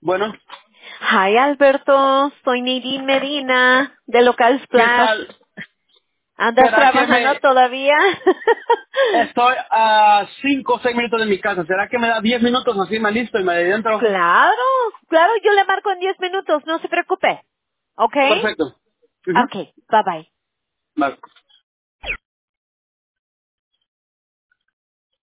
Bueno, Hi Alberto, soy Nadine Medina de Local ¿qué Splash. tal? ¿Andas ¿Será que trabajando todavía? estoy a 5 o 6 minutos de mi casa? ¿Será que me da 10 minutos así me listo y me adentro? Claro, claro, yo le marco en 10 minutos, no se preocupe. ¿Ok? Perfecto. Ujú. Ok, bye bye. Vale.